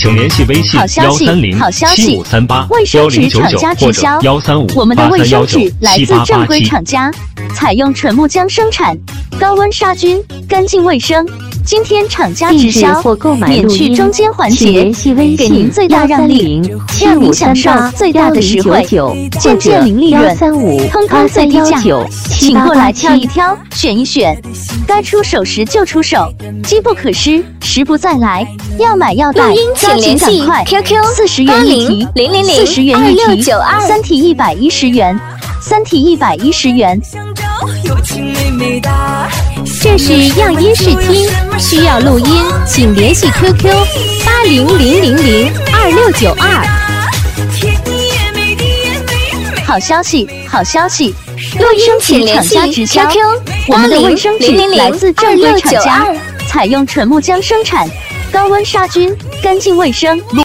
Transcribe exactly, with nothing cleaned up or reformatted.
请联系微信幺三零七五三八幺零九九或者幺三五八三幺九七八八七。 采用纯木浆生产，高温杀菌，干净卫生。今天厂家直销，免去中间环节，给您最大让利，让您享受最大的实惠，件件零利润，通通最低价。请过来挑一挑，选一选，该出手时就出手，机不可失，时不再来。要买要带，抓紧赶快 ！Q Q 四十元一题，零零零四十元一题，三题一百一十元，三题一百一十元。 这是样音视听，需要录音，请联系 Q Q 八零零零零二六九二。 好消息，好消息！ 录音请联系 Q Q 我们的卫生纸来自正规厂家，采用纯木浆生产，高温杀菌，干净卫生。